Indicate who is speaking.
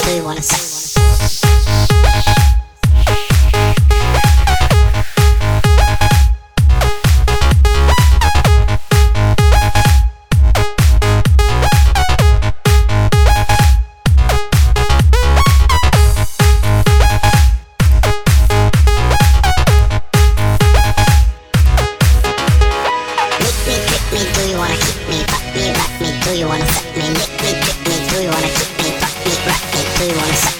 Speaker 1: Do you wanna suck?
Speaker 2: Do you wanna kick me, fuck me, rock me? Do you wanna suck me, lick me, kick me? Do you wanna kick me, fuck me, rock me? Do you wanna suck